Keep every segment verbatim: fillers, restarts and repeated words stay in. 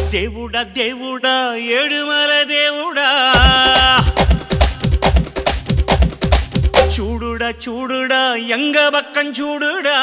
దేవుడా దేవుడా ఏడుమల దేవుడా చూడుడా చూడుడా ఎంగ పక్కం చూడుడా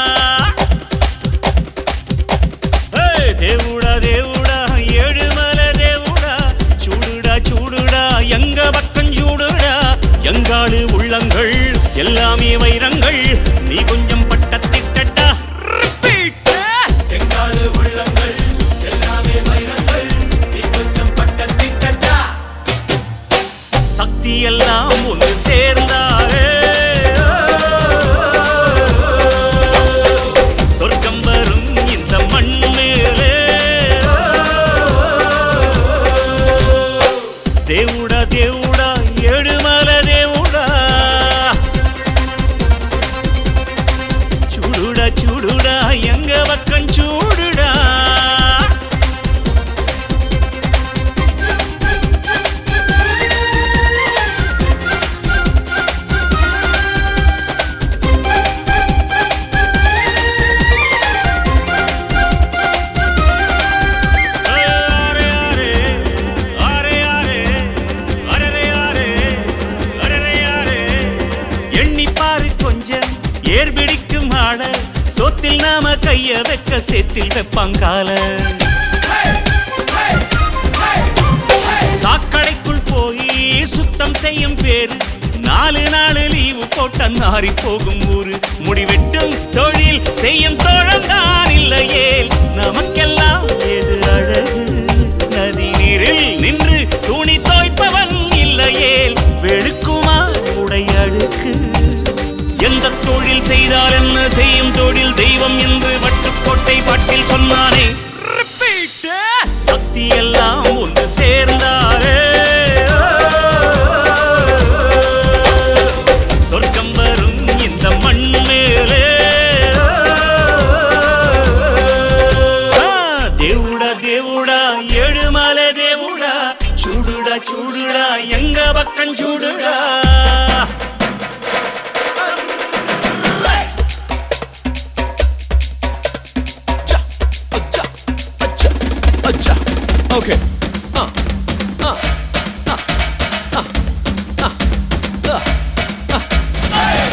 దేవుడా దేవుడా ఏడుమల దేవుడా చూடுடா చూடுடா எங்க பக்கம் చూடுடா எங்காளு உள்ளங்கள் எல்லாமே வைரங்கள் நீ கொஞ்சம் பட்டத்திட்டடா ரிப்பீட் எங்காளு உள்ளங்கள் எல்லாமே வைரங்கள் நீ கொஞ்சம் பட்டத்திட்டடா சக்தி எல்லாம் ஒன்று சேர்ந்தாரே சொர்க்கம் வரும் இந்த மண் மேலே దేవుడా దేవుడా ఏడుమల దేవుడా చూడుడా చూడుడా ఎంగ పక్కం చూడుడా ஏர்பிடிக்கும் ஆள சோத்தில் நாம கைய வைக்க சேத்தில் வெப்பாங்கால சாக்கடைக்குள் போய் சுத்தம் செய்யும் பேரு நாலு நாலு லீவு போட்ட நாரி போகும் ஊரு முடிவெட்டும் தொழில் செய்யும் தோழந்தான் இல்லையே நமக்கெல்லாம் எது அழகு நதி நீரில் நின்று துணி தோய்ப்பவன் இல்லையே வெளுக்குமா உடை அழுக்கு எந்த தொழில் செய்தால் என்ன செய்யும் தொழில் தெய்வம் என்று வட்டுக்கோட்டை பாட்டில் சொன்னானே சக்தி எல்லாம் ஒன்று சேர்ந்தாரே சொர்க்கம் வரும் இந்த மண் மேலே దేవుడా దేవుడా ఏడుమల దేవుడా చూడుడా చూడుడా Enga పక్కం చూడుడా Okay. Uh. Uh. Uh. Uh. Uh. Uh. Uh. Hey!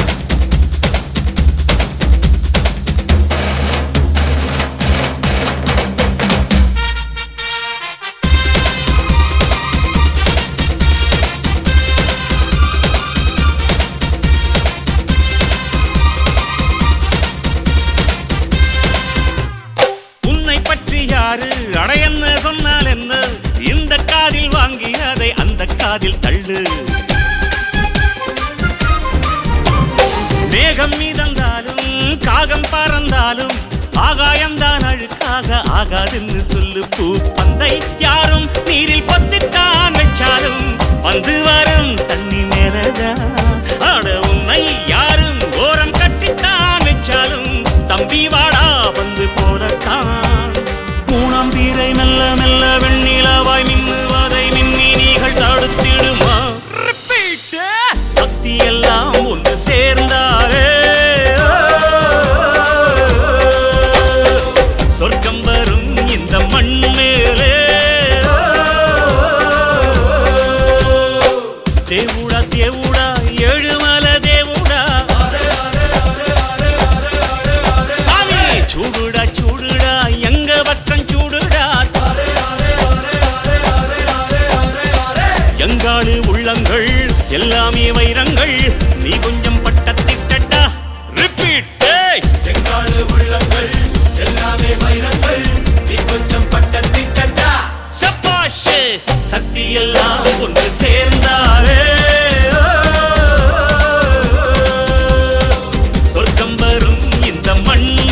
உன்னை பற்றி யாரு அடையன்னு சொன்னால் என்ன இந்த காதில் வாங்கி அதை அந்த காதில் தள்ளு மேகம் மீதந்தாலும் காகம் பறந்தாலும் ஆகாயம்தான் அழுக்காக ஆகாதுன்னு சொல்லு பூ பந்தை யாரும் நீரில் பத்தித்தான் வச்சாலும் வந்து வரும் தண்ணி மேலதான் ஆட உன்னை யாரும் ஓரம் கட்டித்தான் வச்சாலும் தம்பி வாடா வந்து போலத்தான் மூணாம் வீரை மெல்ல மெல்ல வெண்ணிலவாய் மின்னுவதை மின்மினிகள் தடுத்திடுமா சக்தி எல்லாம் ஒன்று சேர்ந்தாரே சொர்க்கம் வரும் இந்த மண் மேலே దేవుడా దేవుడా ఏడుమల దేవుడా சாமி చూడుడా చూడుడా ఎంగ పక్కం చూడుడా எங்காளு உள்ளங்கள் எல்லாமே வைரங்கள் நீ கொஞ்சம் பட்டத்திட்டடா ரிப்பீட் எங்காளு உள்ளங்கள் எல்லாமே வைரங்கள் நீ கொஞ்சம் பட்டத்திட்டடா சபாஷ் சக்தி எல்லாம் ஒன்று சேர்ந்தாரே சொர்க்கம் வரும் இந்த மண்